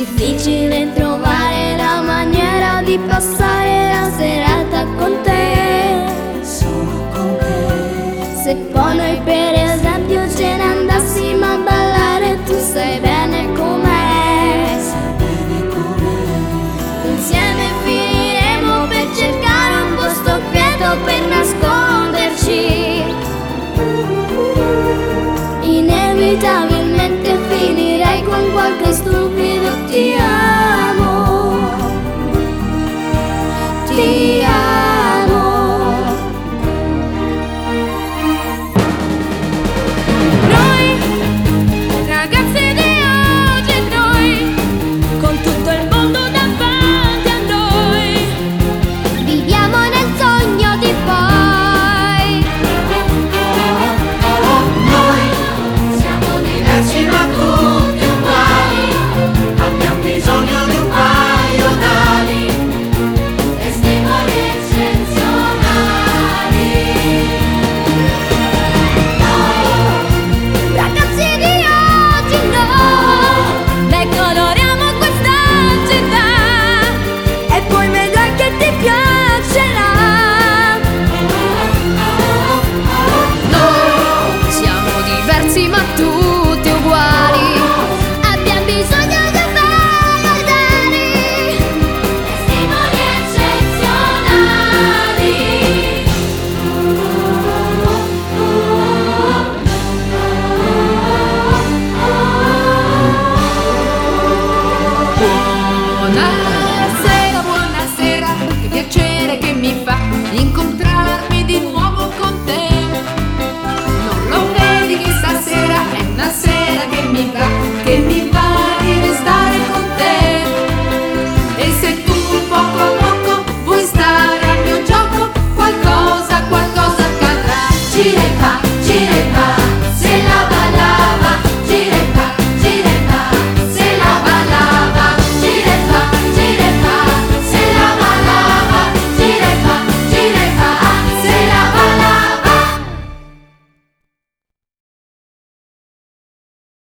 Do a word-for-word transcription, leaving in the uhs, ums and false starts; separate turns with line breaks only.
difficile trovare la maniera di passare la serata con te,
solo con te.
se poi noi per esempio ce ne andassimo a ballare, tu sai bene com'è,
Sai bene com'è.
insieme finiremo per cercare un posto quieto per nasconderci, inevitabilmente finirei con qualche stupido ti amo.